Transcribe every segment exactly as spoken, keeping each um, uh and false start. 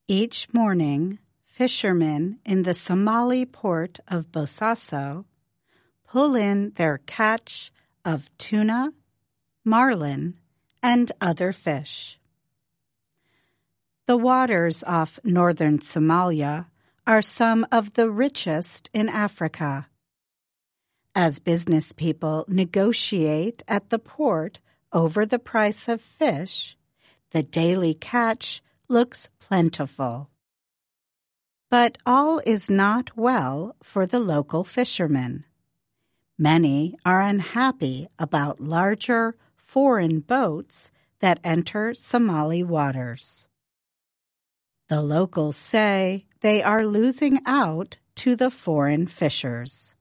Each morning, fishermen in the Somali port of Bosaso pull in their catch of tuna, marlin, and other fish. The waters off northern Somalia are some of the richest in Africa. As business people negotiate at the port over the price of fish, the daily catch looks plentiful. But all is not well for the local fishermen. Many are unhappy about larger foreign boats that enter Somali waters. The locals say they are losing out to the foreign fishers.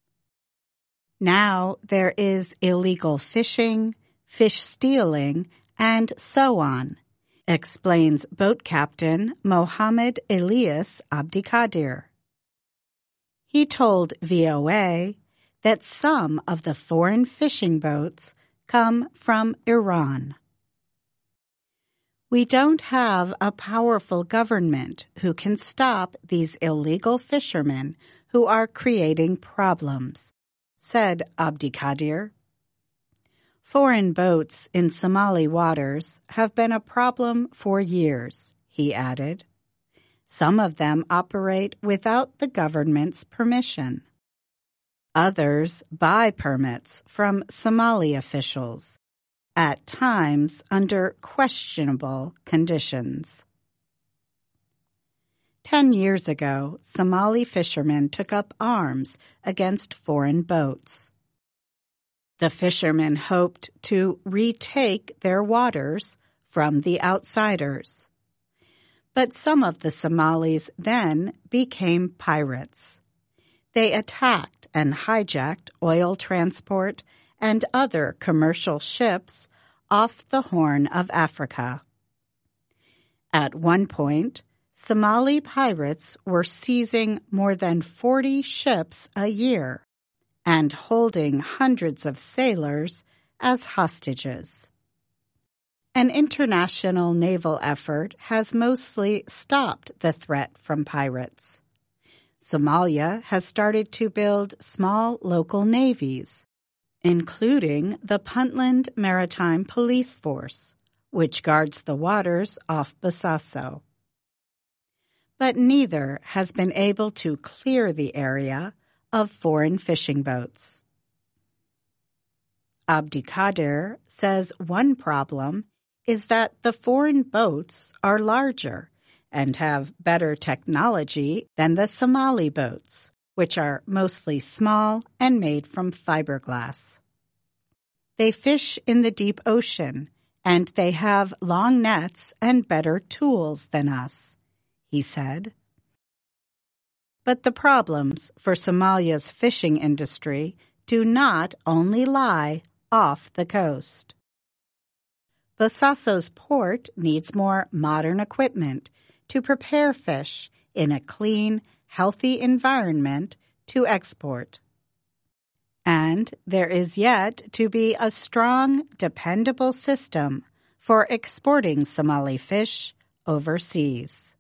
Now there is illegal fishing, fish stealing, and so on, explains boat captain Mohammed Elias Abdikadir. He told V O A that some of the foreign fishing boats come from Iran. We don't have a powerful government who can stop these illegal fishermen who are creating problems, said Abdikadir. Foreign boats in Somali waters have been a problem for years, he added. Some of them operate without the government's permission. Others buy permits from Somali officials, at times under questionable conditions. Ten years ago, Somali fishermen took up arms against foreign boats. The fishermen hoped to retake their waters from the outsiders. But some of the Somalis then became pirates. They attacked and hijacked oil transport and other commercial ships off the Horn of Africa. At one point, Somali pirates were seizing more than forty ships a year and holding hundreds of sailors as hostages. An international naval effort has mostly stopped the threat from pirates. Somalia has started to build small local navies, including the Puntland Maritime Police Force, which guards the waters off Bosaso. But neither has been able to clear the area of foreign fishing boats. Abdikadir says one problem is that the foreign boats are larger and have better technology than the Somali boats, which are mostly small and made from fiberglass. They fish in the deep ocean, and they have long nets and better tools than us, he said. But the problems for Somalia's fishing industry do not only lie off the coast. Bosaso's port needs more modern equipment to prepare fish in a clean, healthy environment to export. And there is yet to be a strong, dependable system for exporting Somali fish overseas.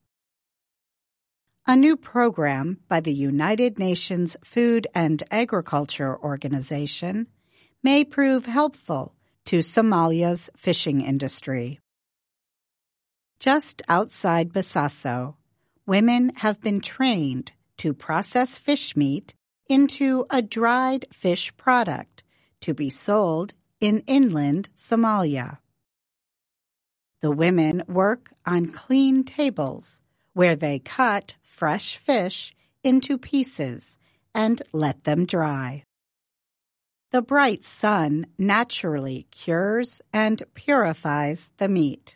A new program by the United Nations Food and Agriculture Organization may prove helpful to Somalia's fishing industry. Just outside Bosaso, women have been trained to process fish meat into a dried fish product to be sold in inland Somalia. The women work on clean tables where they cut fresh fish into pieces and let them dry. The bright sun naturally cures and purifies the meat.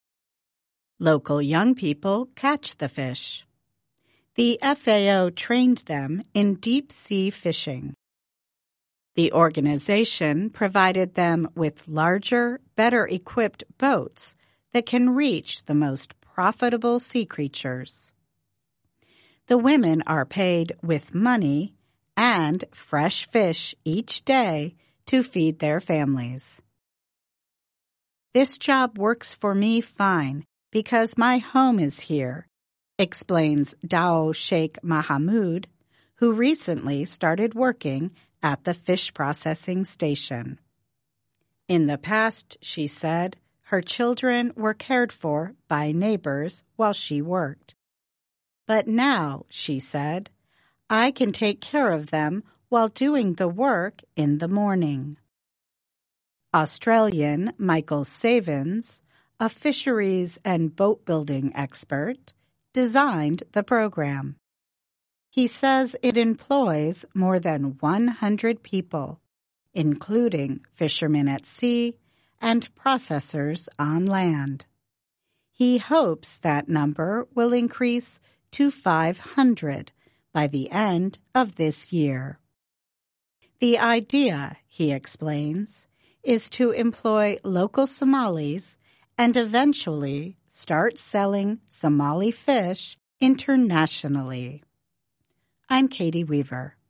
Local young people catch the fish. The F A O trained them in deep-sea fishing. The organization provided them with larger, better-equipped boats that can reach the most profitable sea creatures. The women are paid with money and fresh fish each day to feed their families. This job works for me fine because my home is here explains Dao Sheikh Mahamud, who recently started working at the fish processing station. In the past, she said, her children were cared for by neighbors while she worked. But now, she said, I can take care of them while doing the work in the morning. Australian Michael Savins, a fisheries and boat building expert, designed the program. He says it employs more than one hundred people, including fishermen at sea and processors on land. He hopes that number will increase to five hundred by the end of this year. The idea, he explains, is to employ local Somalis and eventually start selling Somali fish internationally. I'm Katie Weaver.